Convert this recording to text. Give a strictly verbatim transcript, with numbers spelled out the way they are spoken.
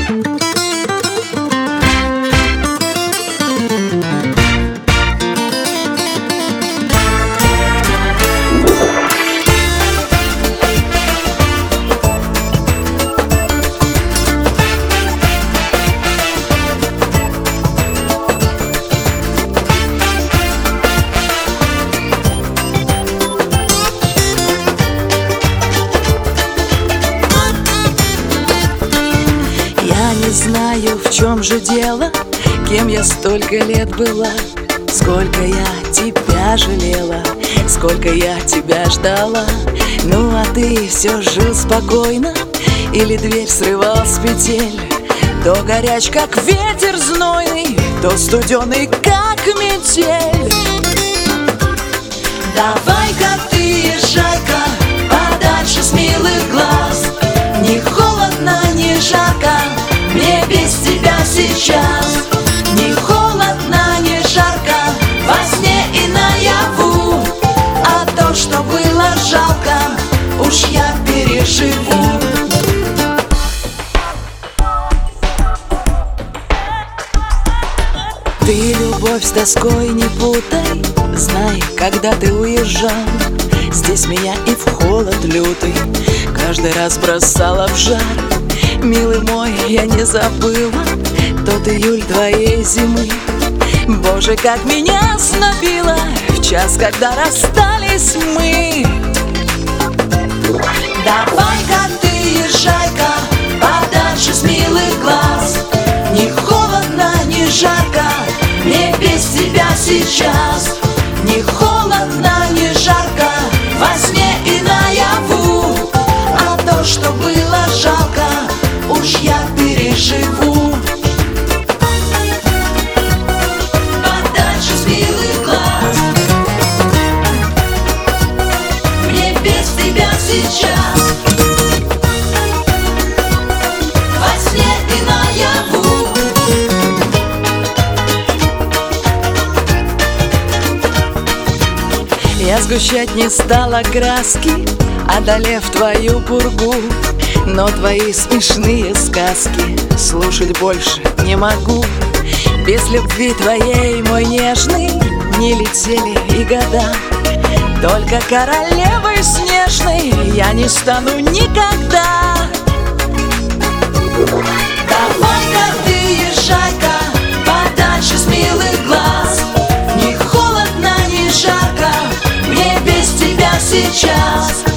Я не знаю, в чем же дело, кем я столько лет была. Сколько я тебя жалела, сколько я тебя ждала. Ну а ты все жил спокойно, или дверь срывал с петель? То горяч, как ветер знойный, то студеный, как метель. Давай-ка ты езжай-ка подальше с милых глаз. Не холодно, не жарко мне без тебя сейчас. Не холодно, не жарко во сне и наяву. А то, что было жалко, уж я переживу. Ты любовь с тоской не путай, знай, когда ты уезжал, здесь меня и в холод лютый каждый раз бросала в жар. Милый мой, я не забыла тот июль твоей зимы. Боже, как меня снобило в час, когда расстались мы. Давай-ка ты езжай-ка подальше с милых глаз. Не холодно, не жарко мне без тебя сейчас. Не холодно, не жарко во сне и наяву. А то, что было жалко, уж я переживу. Подальше с милых глаз мне без тебя сейчас. Во сне и наяву. Я сгущать не стала краски, одолев твою пургу. Но твои смешные сказки слушать больше не могу. Без любви твоей, мой нежный, не летели и года. Только королевой снежной я не стану никогда. Давай-ка ты езжай-ка подальше с милых глаз. Не холодно, не жарко мне без тебя сейчас.